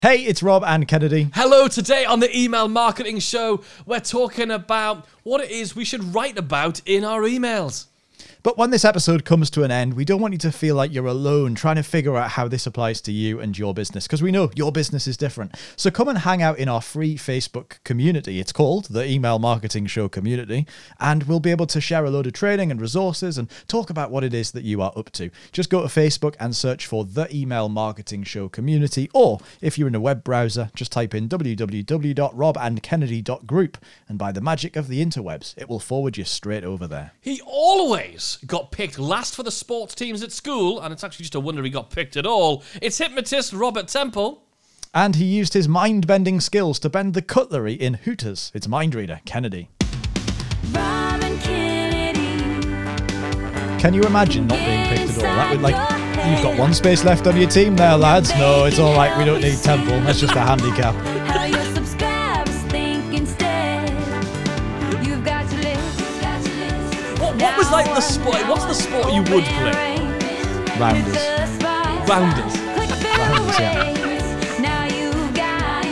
Hey, it's Rob and Kennedy. Hello, today on the Email Marketing Show, we're talking about what it is we should write about in our emails. But when this episode comes to an end, we don't want you to feel like you're alone trying to figure out how this applies to you and your business, because we know your business is different. So come and hang out in our free Facebook community. It's called the Email Marketing Show Community, and we'll be able to share a load of training and resources and talk about what it is that you are up to. Just go to Facebook and search for the Email Marketing Show Community, or if you're in a web browser, just type in www.robandkennedy.group, and by the magic of the interwebs, it will forward you straight over there. He always got picked last for the sports teams at school, and it's actually just a wonder he got picked at all. It's hypnotist Robert Temple. And he used his mind-bending skills to bend the cutlery in Hooters. It's mind reader Kennedy. Rob and Kennedy. Can you imagine not being picked at all? That would you've got one space left on your team there, lads. No, it's all right. We don't need Temple. That's just a handicap. How your subscribers think instead. You've got to live. What was like the sport? What's the sport you would play? Rounders. Rounders. Rounders, yeah. Now you've got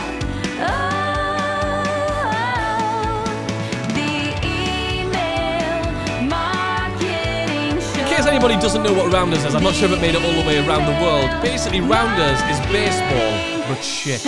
the email marketing show. In case anybody doesn't know what Rounders is, I'm not sure if it made it all the way around the world. Basically, Rounders is baseball, but shit.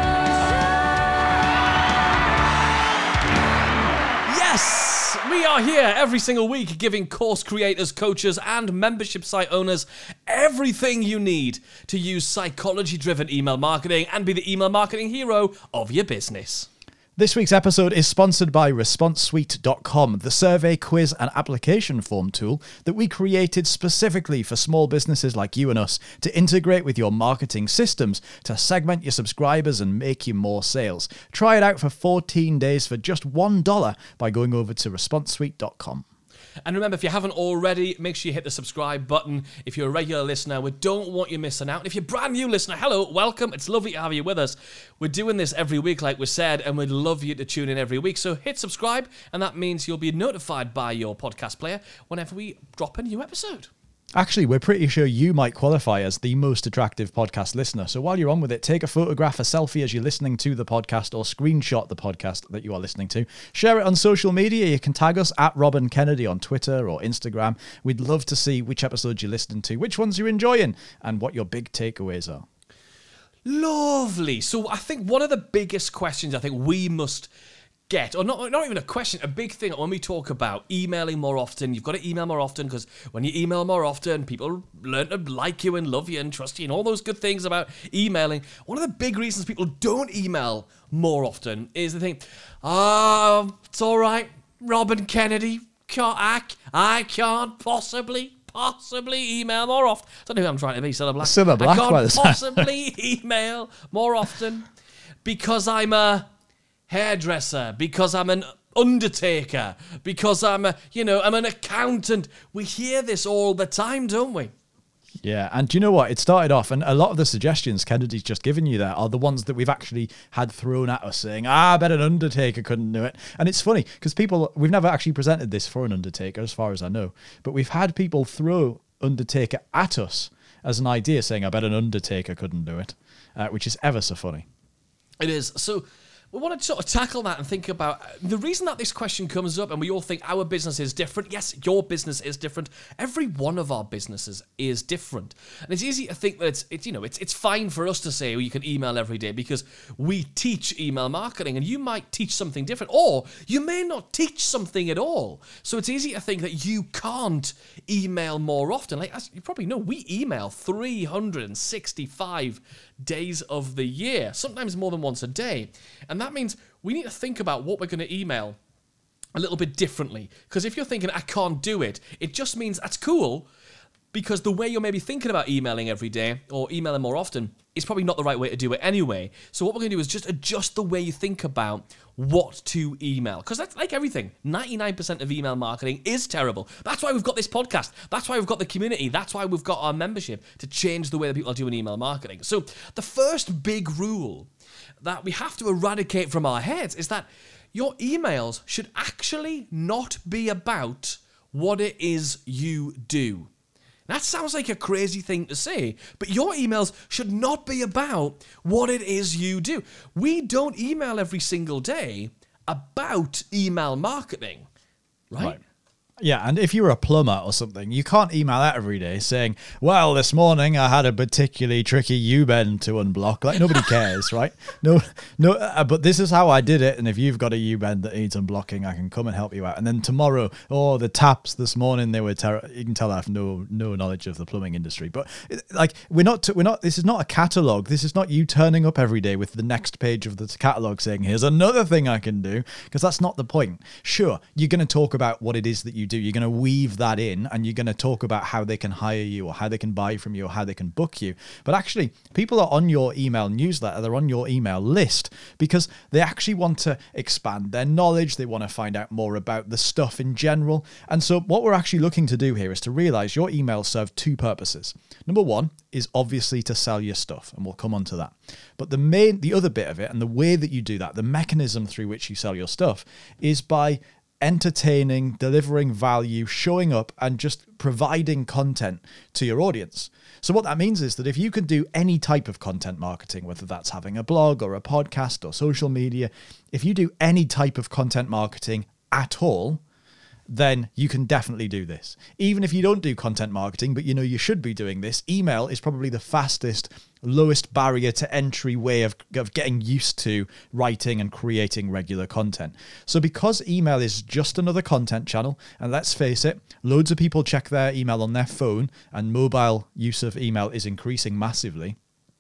Yes! We are here every single week giving course creators, coaches, and membership site owners everything you need to use psychology-driven email marketing and be the email marketing hero of your business. This week's episode is sponsored by ResponseSuite.com, the survey, quiz, and application form tool that we created specifically for small businesses like you and us to integrate with your marketing systems to segment your subscribers and make you more sales. Try it out for 14 days for just $1 by going over to ResponseSuite.com. And remember, if you haven't already, make sure you hit the subscribe button. If you're a regular listener, we don't want you missing out. And if you're a brand new listener, hello, welcome. It's lovely to have you with us. We're doing this every week, like we said, and we'd love you to tune in every week. So hit subscribe, and that means you'll be notified by your podcast player whenever we drop a new episode. Actually, we're pretty sure you might qualify as the most attractive podcast listener. So while you're on with it, take a photograph, a selfie as you're listening to the podcast, or screenshot the podcast that you are listening to. Share it on social media. You can tag us at Robin Kennedy on Twitter or Instagram. We'd love to see which episodes you're listening to, which ones you're enjoying, and what your big takeaways are. Lovely. So I think one of the biggest questions I think we must get, or not even a question, a big thing when we talk about emailing more often. You've got to email more often, because when you email more often, people learn to like you and love you and trust you and all those good things about emailing. One of the big reasons people don't email more often is they think, it's all right, Robin Kennedy, I can't possibly email more often. I don't know who I'm trying to be, Cilla Black. Cilla Black, I by the can't possibly email more often because I'm a hairdresser, because I'm an undertaker, because I'm an accountant. We hear this all the time, don't we? Yeah, and do you know what? It started off, and a lot of the suggestions Kennedy's just given you there are the ones that we've actually had thrown at us, saying, I bet an undertaker couldn't do it. And it's funny, because we've never actually presented this for an undertaker, as far as I know, but we've had people throw undertaker at us as an idea, saying, I bet an undertaker couldn't do it, which is ever so funny. It is. So we want to sort of tackle that and think about the reason that this question comes up, and we all think our business is different. Yes, your business is different. Every one of our businesses is different. And it's easy to think that it's fine for us to say, you can email every day because we teach email marketing, and you might teach something different, or you may not teach something at all. So it's easy to think that you can't email more often. Like, as you probably know, we email 365 days of the year, sometimes more than once a day. And that means we need to think about what we're going to email a little bit differently. Because if you're thinking, I can't do it, it just means that's cool, because the way you're maybe thinking about emailing every day or emailing more often is probably not the right way to do it anyway. So what we're going to do is just adjust the way you think about what to email. Because that's like everything. 99% of email marketing is terrible. That's why we've got this podcast. That's why we've got the community. That's why we've got our membership, to change the way that people are doing email marketing. So the first big rule that we have to eradicate from our heads is that your emails should actually not be about what it is you do. That sounds like a crazy thing to say, but your emails should not be about what it is you do. We don't email every single day about email marketing, right? Yeah, and if you're a plumber or something, you can't email out every day saying, well, this morning I had a particularly tricky U-bend to unblock. Like, nobody cares, right? No, but this is how I did it, and if you've got a U-bend that needs unblocking, I can come and help you out. And then tomorrow, the taps this morning, they were terrible. You can tell I have no knowledge of the plumbing industry. But, like, we're not, this is not a catalogue. This is not you turning up every day with the next page of the catalogue saying, here's another thing I can do, because that's not the point. Sure, you're going to talk about what it is that you do. You're going to weave that in, and you're going to talk about how they can hire you or how they can buy from you or how they can book you. But actually, people are on your email newsletter, they're on your email list because they actually want to expand their knowledge. They want to find out more about the stuff in general. And so what we're actually looking to do here is to realize your emails serve two purposes. Number one is obviously to sell your stuff, and we'll come on to that. But the other bit of it, and the way that you do that, the mechanism through which you sell your stuff, is by entertaining, delivering value, showing up, and just providing content to your audience. So what that means is that if you can do any type of content marketing, whether that's having a blog or a podcast or social media, if you do any type of content marketing at all, then you can definitely do this. Even if you don't do content marketing, but you know you should be doing this, email is probably the fastest, lowest barrier to entry way of getting used to writing and creating regular content. So because email is just another content channel, and let's face it, loads of people check their email on their phone, and mobile use of email is increasing massively.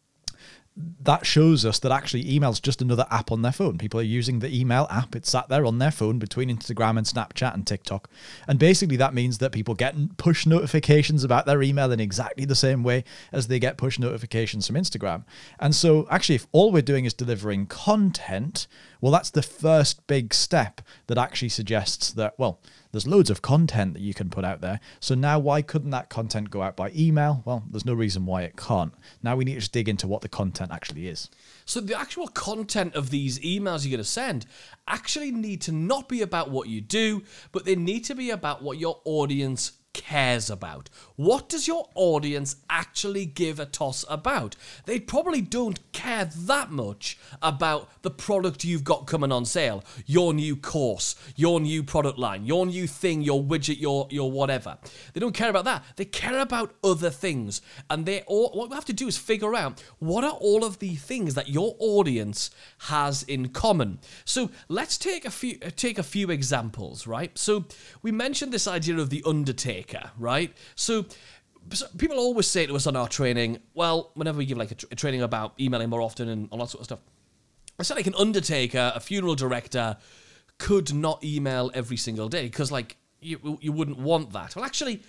That shows us that actually email is just another app on their phone. People are using the email app. It's sat there on their phone between Instagram and Snapchat and TikTok. And basically that means that people get push notifications about their email in exactly the same way as they get push notifications from Instagram. And so actually, if all we're doing is delivering content, well, that's the first big step that actually suggests that, well, there's loads of content that you can put out there. So now why couldn't that content go out by email? Well, there's no reason why it can't. Now we need to just dig into what the content actually is. So the actual content of these emails you're going to send actually need to not be about what you do, but they need to be about what your audience cares about. What does your audience actually give a toss about? They probably don't care that much about the product you've got coming on sale, your new course, your new product line, your new thing, your widget, your whatever. They don't care about that. They care about other things. And what we have to do is figure out what are all of the things that your audience has in common. So let's take a few examples, right? So we mentioned this idea of the Undertaker, right? So people always say to us on our training, well, whenever we give like a training about emailing more often and all that sort of stuff, I said like an undertaker, a funeral director could not email every single day because like you wouldn't want that. Well, actually,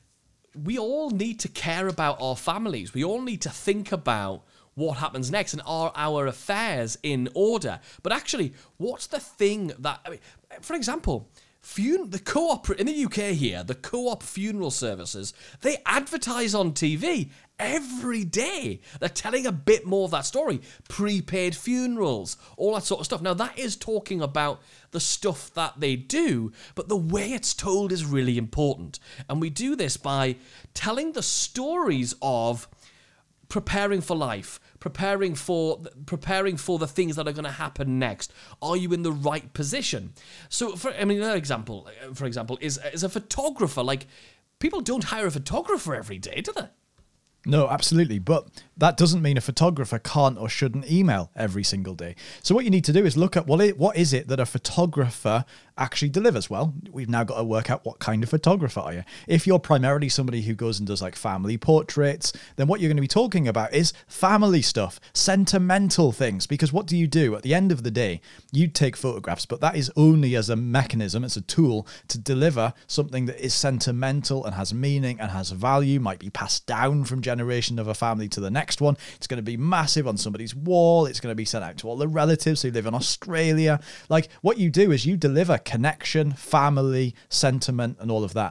we all need to care about our families. We all need to think about what happens next and are our affairs in order. But actually, what's the thing that, I mean, for example, the co-op in the UK here, the co-op funeral services, they advertise on TV every day. They're telling a bit more of that story. Prepaid funerals, all that sort of stuff. Now, that is talking about the stuff that they do, but the way it's told is really important. And we do this by telling the stories of preparing for life, preparing for the things that are going to happen next. Are you in the right position? So, another example, for example, is a photographer. Like, people don't hire a photographer every day, do they? No, absolutely. But that doesn't mean a photographer can't or shouldn't email every single day. So what you need to do is look at what is it that a photographer actually delivers? Well, we've now got to work out what kind of photographer are you. If you're primarily somebody who goes and does like family portraits, then what you're going to be talking about is family stuff, sentimental things. Because what do you do? At the end of the day, you take photographs, but that is only as a mechanism, as a tool to deliver something that is sentimental and has meaning and has value, might be passed down from generation of a family to the next one. It's going to be massive on somebody's wall. It's going to be sent out to all the relatives who live in Australia. Like, what you do is you deliver connection, family, sentiment, and all of that.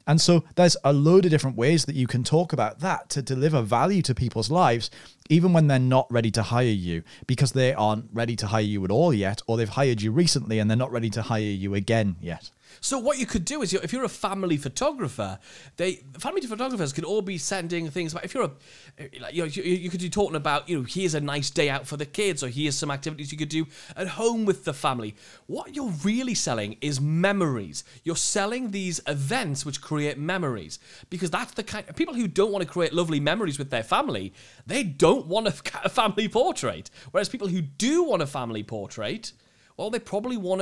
And so there's a load of different ways that you can talk about that to deliver value to people's lives, even when they're not ready to hire you, because they aren't ready to hire you at all yet, or they've hired you recently and they're not ready to hire you again yet. So what you could do is, if you're a family photographer, family photographers could all be sending things about. If you're you could be talking about, here's a nice day out for the kids, or here's some activities you could do at home with the family. What you're really selling is memories. You're selling these events which create memories, because that's the kind of people who don't want to create lovely memories with their family. They don't want a family portrait, whereas people who do want a family portrait, well, they probably want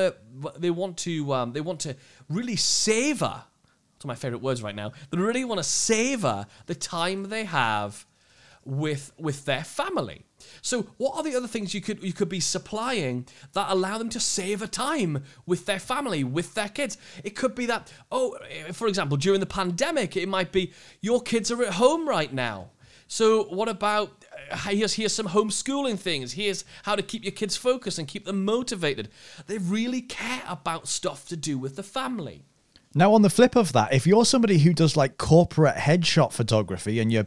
to really savor. That's my favorite words right now. They really want to savor the time they have with their family. So, what are the other things you could be supplying that allow them to savor time with their family, with their kids? It could be that, for example, during the pandemic, it might be your kids are at home right now. So what about, here's some homeschooling things. Here's how to keep your kids focused and keep them motivated. They really care about stuff to do with the family. Now, on the flip of that, if you're somebody who does like corporate headshot photography and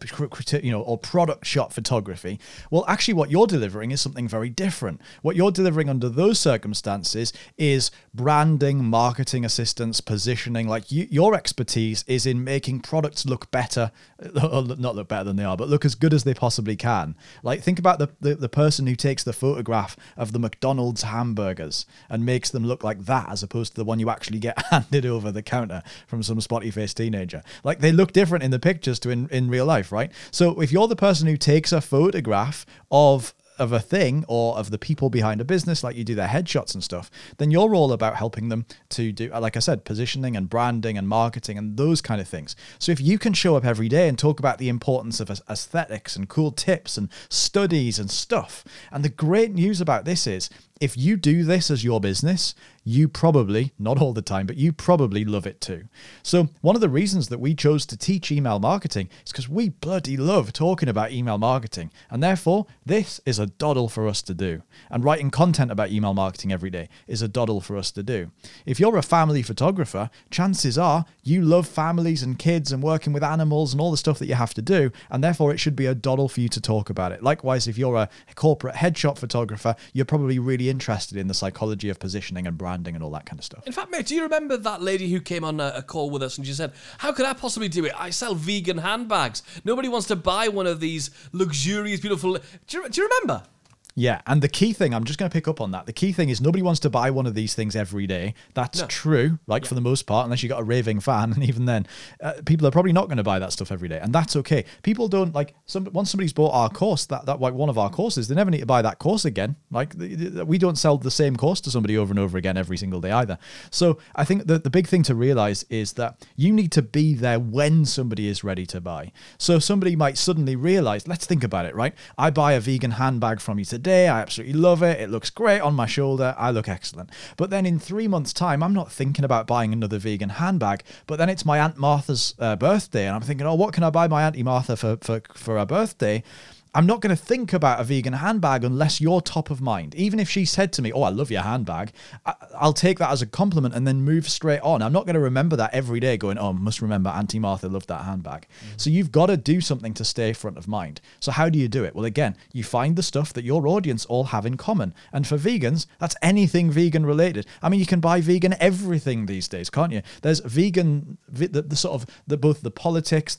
or product shot photography, well, actually what you're delivering is something very different. What you're delivering under those circumstances is branding, marketing assistance, positioning. Like your expertise is in making products look better, not look better than they are, but look as good as they possibly can. Like, think about the person who takes the photograph of the McDonald's hamburgers and makes them look like that, as opposed to the one you actually get handed over the counter from some spotty-faced teenager. Like, they look different in the pictures to in real life, right? So if you're the person who takes a photograph of a thing or of the people behind a business, like you do their headshots and stuff, then you're all about helping them to do, like I said, positioning and branding and marketing and those kind of things. So if you can show up every day and talk about the importance of aesthetics and cool tips and studies and stuff, and the great news about this is, if you do this as your business, you probably, not all the time, but you probably love it too. So one of the reasons that we chose to teach email marketing is because we bloody love talking about email marketing. And therefore, this is a doddle for us to do. And writing content about email marketing every day is a doddle for us to do. If you're a family photographer, chances are you love families and kids and working with animals and all the stuff that you have to do. And therefore, it should be a doddle for you to talk about it. Likewise, if you're a corporate headshot photographer, you're probably really interested in the psychology of positioning and branding and all that kind of stuff. In fact, mate, do you remember that lady who came on a call with us and she said, how could I possibly do it? I sell vegan handbags. Nobody wants to buy one of these luxurious, beautiful... Do you remember? Yeah, and the key thing, I'm just going to pick up on that. The key thing is nobody wants to buy one of these things every day. That's true, for the most part, unless you got a raving fan. And even then, people are probably not going to buy that stuff every day. And that's okay. People don't, once somebody's bought our course, that like one of our courses, they never need to buy that course again. Like, we don't sell the same course to somebody over and over again every single day either. So I think the big thing to realize is that you need to be there when somebody is ready to buy. So somebody might suddenly realize, let's think about it, right? I buy a vegan handbag from you today. I absolutely love it. It looks great on my shoulder. I look excellent. But then in 3 months' time, I'm not thinking about buying another vegan handbag. But then it's my Aunt Martha's birthday. And I'm thinking, what can I buy my Auntie Martha for her birthday? I'm not going to think about a vegan handbag unless you're top of mind. Even if she said to me, I love your handbag, I'll take that as a compliment and then move straight on. I'm not going to remember that every day going, must remember Auntie Martha loved that handbag. So you've got to do something to stay front of mind. So how do you do it? Well, again, you find the stuff that your audience all have in common. And for vegans, that's anything vegan related. I mean, you can buy vegan everything these days, can't you? There's vegan, the sort of, both the politics,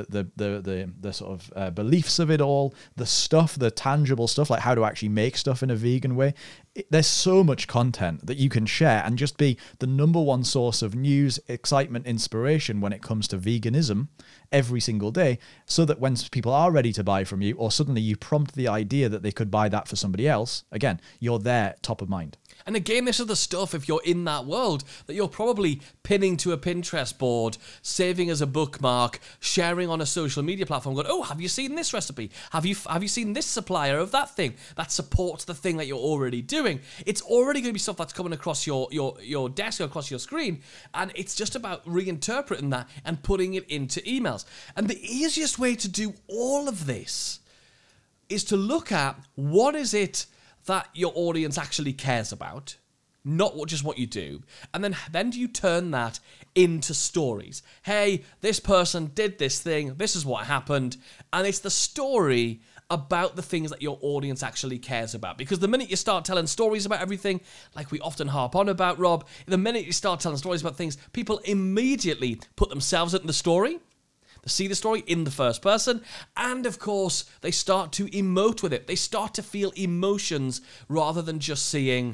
the sort of beliefs of it all, the stuff, the tangible stuff, like how to actually make stuff in a vegan way. There's so much content that you can share and just be the number one source of news, excitement, inspiration when it comes to veganism every single day, so that when people are ready to buy from you, or suddenly you prompt the idea that they could buy that for somebody else, again, you're there top of mind. And again, this is the stuff, if you're in that world, that you're probably pinning to a Pinterest board, saving as a bookmark, sharing on a social media platform, going, have you seen this recipe? Have you seen this supplier of that thing that supports the thing that you're already doing? It's already going to be stuff that's coming across your desk or across your screen, and it's just about reinterpreting that and putting it into emails. And the easiest way to do all of this is to look at what is it that your audience actually cares about, not just what you do. And then do you turn that into stories? Hey, this person did this thing. This is what happened. And it's the story about the things that your audience actually cares about. Because the minute you start telling stories about everything, like we often harp on about, Rob, the minute you start telling stories about things, people immediately put themselves into the story. They see the story in the first person, and of course, they start to emote with it. They start to feel emotions rather than just seeing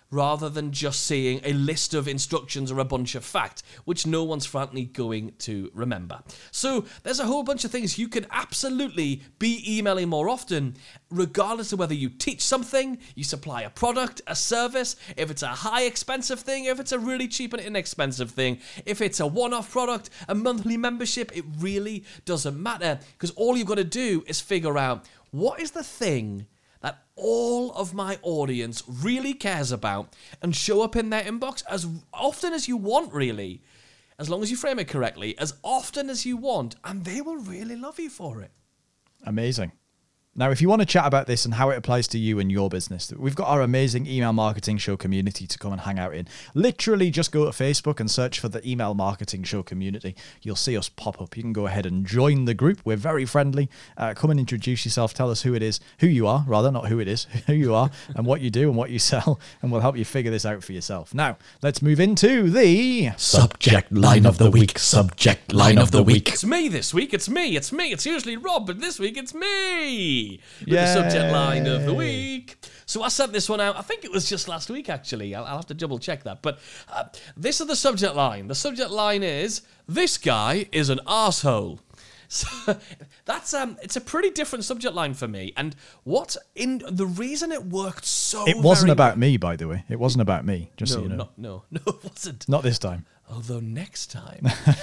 a list of instructions or a bunch of facts, which no one's frankly going to remember. So there's a whole bunch of things you can absolutely be emailing more often, regardless of whether you teach something, you supply a product, a service, if it's a high expensive thing, if it's a really cheap and inexpensive thing, if it's a one-off product, a monthly membership, it really doesn't matter, because all you've got to do is figure out what is the thing that all of my audience really cares about, and show up in their inbox as often as you want, really. As long as you frame it correctly, as often as you want, and they will really love you for it. Amazing. Now, if you want to chat about this and how it applies to you and your business, we've got our amazing Email Marketing Show community to come and hang out in. Literally just go to Facebook and search for the Email Marketing Show community. You'll see us pop up. You can go ahead and join the group. We're very friendly. Come and introduce yourself. Tell us who you are, not who it is, who you are and what you do and what you sell, and we'll help you figure this out for yourself. Now, let's move into the Subject line of the week. Subject line of the week. It's me this week. It's me. It's usually Rob, but this week it's me. With the subject line of the week. So I sent this one out, I think it was just last week, actually. I'll have to double check that. But this is the subject line. The subject line is, this guy is an arsehole. So that's it's a pretty different subject line for me. And the reason it worked so It wasn't about me, by the way. It wasn't about me, just so you know. No, it wasn't. Not this time. Although next time,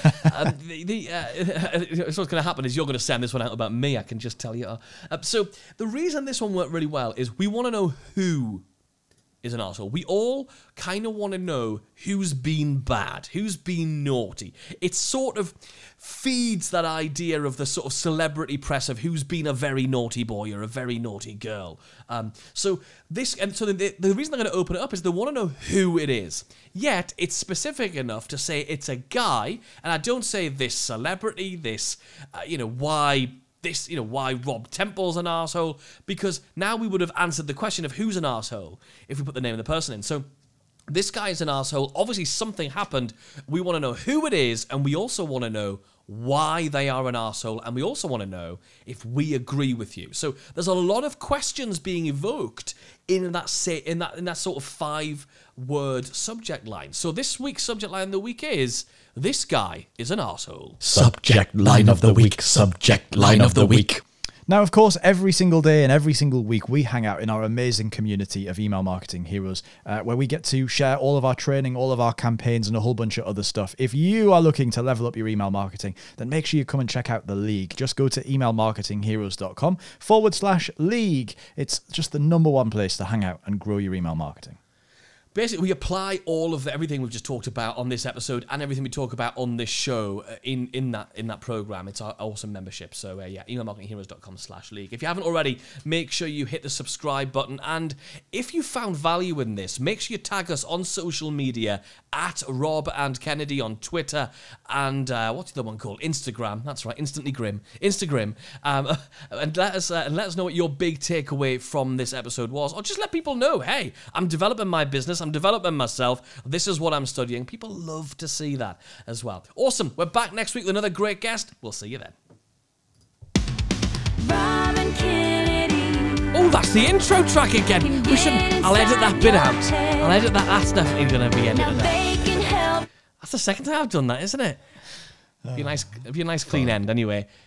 what's going to happen is you're going to send this one out about me, I can just tell you. So the reason this one worked really well is we want to know who is an arsehole. We all kind of want to know who's been bad, who's been naughty. It sort of feeds that idea of the sort of celebrity press of who's been a very naughty boy or a very naughty girl. So the reason they're going to open it up is they want to know who it is. Yet it's specific enough to say it's a guy, and I don't say this celebrity, this, why Rob Temple's an arsehole, because now we would have answered the question of who's an arsehole if we put the name of the person in. So this guy is an arsehole. Obviously something happened. We want to know who it is, and we also want to know why they are an arsehole, and we also want to know if we agree with you. So there's a lot of questions being evoked in that sort of 5-word subject line. So this week's subject line of the week is, this guy is an arsehole. Subject line of the week. Subject line of the week. Now, of course, every single day and every single week, we hang out in our amazing community of email marketing heroes, where we get to share all of our training, all of our campaigns, and a whole bunch of other stuff. If you are looking to level up your email marketing, then make sure you come and check out the League. Just go to emailmarketingheroes.com/league. It's just the #1 place to hang out and grow your email marketing. Basically, we apply all of everything we've just talked about on this episode and everything we talk about on this show in that program. It's our awesome membership. So emailmarketingheroes.com/league. If you haven't already, make sure you hit the subscribe button. And if you found value in this, make sure you tag us on social media at Rob and Kennedy on Twitter and what's the other one called? Instagram. That's right, Instantly Grim. Instagram. And let us know what your big takeaway from this episode was, or just let people know, hey, I'm developing my business. I'm developing myself. This is what I'm studying. People love to see that as well. Awesome. We're back next week with another great guest. We'll see you then. Rob and Kennedy. Oh, that's the intro track again. I'll edit that bit out. I'll edit that. That's definitely going to be edited out. They can help. That's the second time I've done that, isn't it? It'd be a nice clean end anyway.